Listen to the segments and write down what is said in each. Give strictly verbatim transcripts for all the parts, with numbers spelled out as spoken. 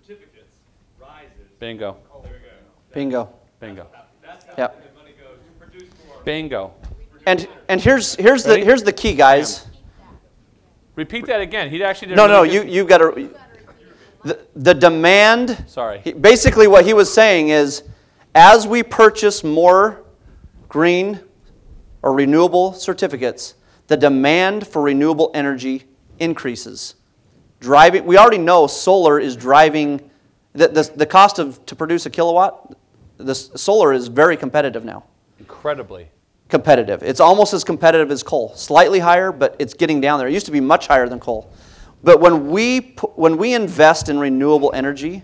certificates rises. Bingo. There we go. Bingo. Bingo. That's how Yep. the money goes to produce more. Bingo. And and here's here's the Ready? here's the key, guys. Repeat that again. He actually did. No, a no, really you good- you got to. The, the demand. Sorry. he- Basically, what he was saying is, as we purchase more green or renewable certificates, the demand for renewable energy increases. Driving. We already know solar is driving. The the, the cost of to produce a kilowatt, the s- solar is very competitive now. Incredibly. Competitive. It's almost as competitive as coal. Slightly higher, but it's getting down there. It used to be much higher than coal. But when we pu- when we invest in renewable energy,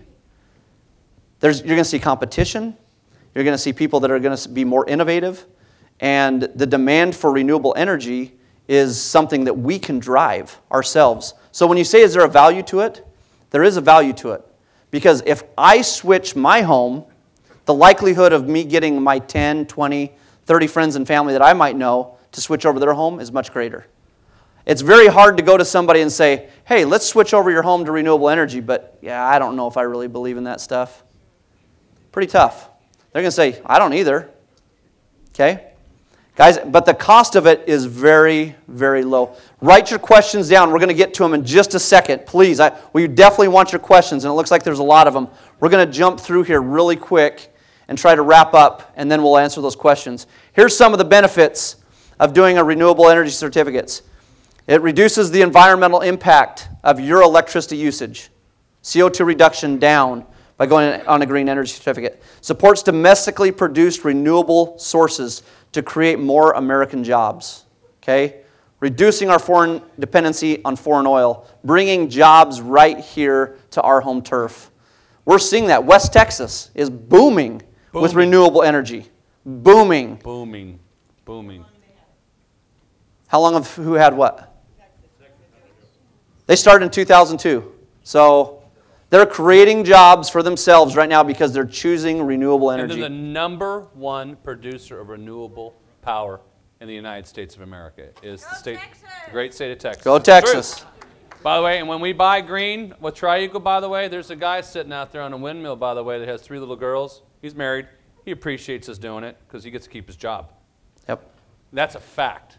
there's you're going to see competition. You're going to see people that are going to be more innovative, and the demand for renewable energy is something that we can drive ourselves. So when you say, is there a value to it? There is a value to it. Because if I switch my home, the likelihood of me getting my ten, twenty, thirty friends and family that I might know to switch over their home is much greater. It's very hard to go to somebody and say, hey, let's switch over your home to renewable energy, but yeah, I don't know if I really believe in that stuff. Pretty tough. They're going to say, I don't either. Okay? Guys, but the cost of it is very, very low. Write your questions down. We're going to get to them in just a second. Please, I, we definitely want your questions, and it looks like there's a lot of them. We're going to jump through here really quick and try to wrap up, and then we'll answer those questions. Here's some of the benefits of doing a renewable energy certificates. It reduces the environmental impact of your electricity usage. C O two reduction down by going on a green energy certificate. Supports domestically produced renewable sources to create more American jobs. Okay? Reducing our foreign dependency on foreign oil. Bringing jobs right here to our home turf. We're seeing that. West Texas is booming, booming. with renewable energy. Booming. Booming. Booming. How long have who had what? They started in two thousand two. So they're creating jobs for themselves right now because they're choosing renewable And energy. they're the number one producer of renewable power in the United States of America is the state, the great state of Texas. Go Texas. By the way, and when we buy green with Tri-Eagle, by the way, there's a guy sitting out there on a windmill, by the way, that has three little girls. He's married. He appreciates us doing it because he gets to keep his job. Yep. That's a fact.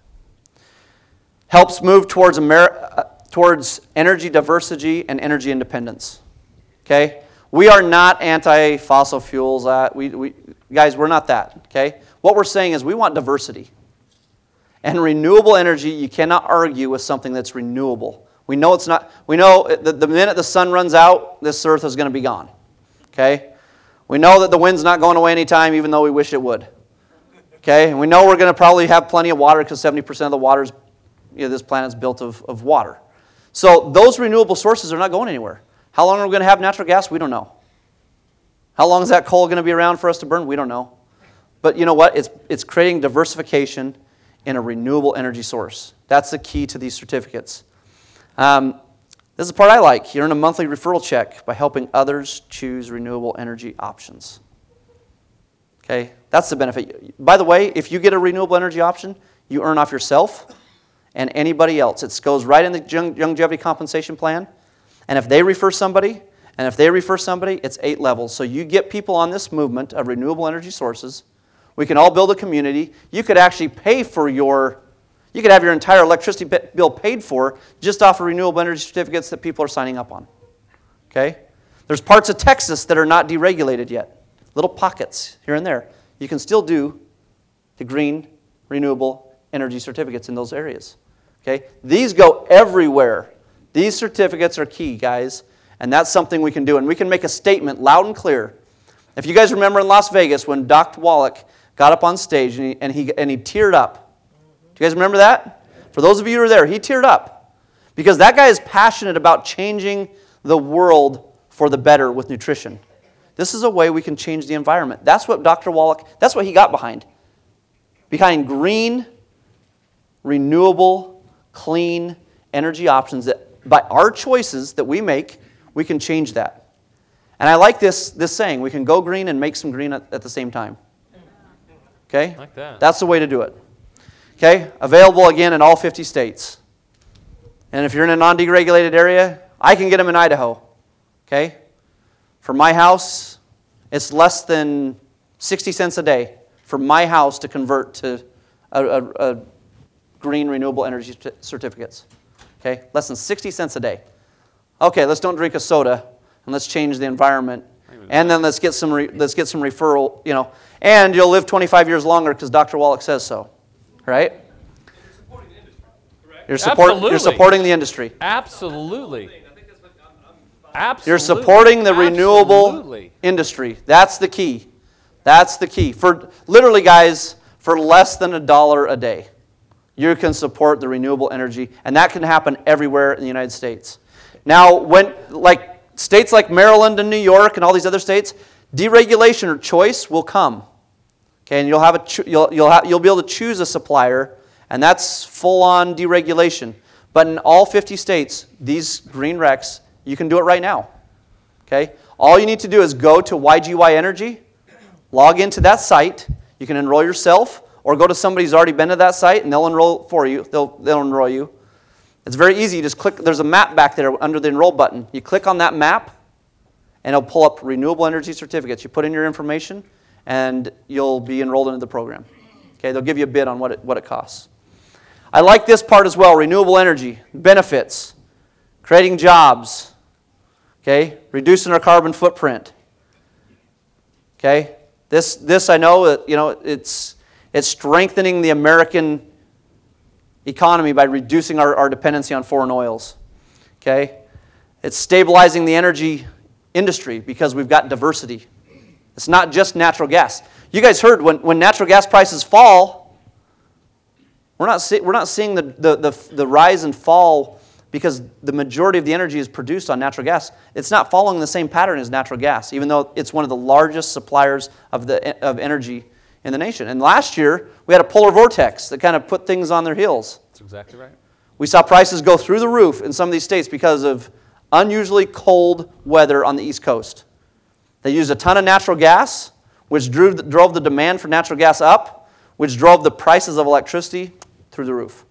Helps move towards Amer- uh, towards energy diversity and energy independence. Okay? We are not anti-fossil fuels. Uh, we, we, guys, we're not that. Okay? What we're saying is we want diversity. And renewable energy, you cannot argue with something that's renewable. We know it's not. We know that the minute the sun runs out, this earth is going to be gone. Okay? We know that the wind's not going away anytime, even though we wish it would. Okay? And we know we're going to probably have plenty of water because seventy percent of the water's, you know, this planet's built of, of water. So those renewable sources are not going anywhere. How long are we going to have natural gas? We don't know. How long is that coal going to be around for us to burn? We don't know. But you know what? It's, it's creating diversification in a renewable energy source. That's the key to these certificates. Um, this is the part I like. You earn a monthly referral check by helping others choose renewable energy options. Okay? That's the benefit. By the way, if you get a renewable energy option, you earn off yourself and anybody else. It goes right in the longevity compensation plan. And if they refer somebody, and if they refer somebody, it's eight levels. So you get people on this movement of renewable energy sources. We can all build a community. You could actually pay for your, you could have your entire electricity bill paid for just off of renewable energy certificates that people are signing up on. Okay? There's parts of Texas that are not deregulated yet. Little pockets here and there. You can still do the green renewable energy certificates in those areas. Okay? These go everywhere. These certificates are key, guys, and that's something we can do. And we can make a statement loud and clear. If you guys remember in Las Vegas when Doctor Wallach got up on stage and he, and he, and he teared up. Do you guys remember that? For those of you who were there, he teared up. Because that guy is passionate about changing the world for the better with nutrition. This is a way we can change the environment. That's what Doctor Wallach, that's what he got behind. Behind green, renewable, clean energy options that by our choices that we make, we can change that. And I like this, this saying, we can go green and make some green at, at the same time. Okay? Like that. That's the way to do it. Okay? Available again in all fifty states. And if you're in a non-deregulated area, I can get them in Idaho. Okay? For my house, it's less than sixty cents a day for my house to convert to a, a, a green renewable energy certificates. Okay, less than sixty cents a day. Okay, let's don't drink a soda and let's change the environment. And then let's get some re, let's get some referral, you know. And you'll live twenty-five years longer because Doctor Wallach says so, right? You're supporting the industry, correct? You're support, Absolutely. You're supporting the industry. Absolutely. I think that's what I'm, I'm Absolutely. You're supporting the renewable Absolutely. industry. That's the key. That's the key. For literally, guys, for less than a dollar a day, you can support the renewable energy, and that can happen everywhere in the United States. Now, when like states like Maryland and New York and all these other states, deregulation or choice will come. Okay, and you'll have a cho- you'll you'll have, you'll be able to choose a supplier, and that's full-on deregulation. But in all fifty states, these green recs, you can do it right now. Okay, all you need to do is go to Y G Y Energy, log into that site. You can enroll yourself, or go to somebody who's already been to that site, and they'll enroll for you. They'll they'll enroll you. It's very easy. You just click. There's a map back there under the enroll button. You click on that map, and it'll pull up renewable energy certificates. You put in your information, and you'll be enrolled into the program. Okay, they'll give you a bid on what it, what it costs. I like this part as well, renewable energy, benefits, creating jobs, okay, reducing our carbon footprint. Okay, this, this I know, that, you know, it's, it's strengthening the American economy by reducing our, our dependency on foreign oils. Okay, it's stabilizing the energy industry because we've got diversity. It's not just natural gas. You guys heard when, when natural gas prices fall, we're not, see, we're not seeing the, the, the, the rise and fall because the majority of the energy is produced on natural gas. It's not following the same pattern as natural gas, even though it's one of the largest suppliers of, the, of energy in the nation. And last year, we had a polar vortex that kind of put things on their heels. That's exactly right. We saw prices go through the roof in some of these states because of unusually cold weather on the East Coast. They used a ton of natural gas, which drove the, drove the demand for natural gas up, which drove the prices of electricity through the roof.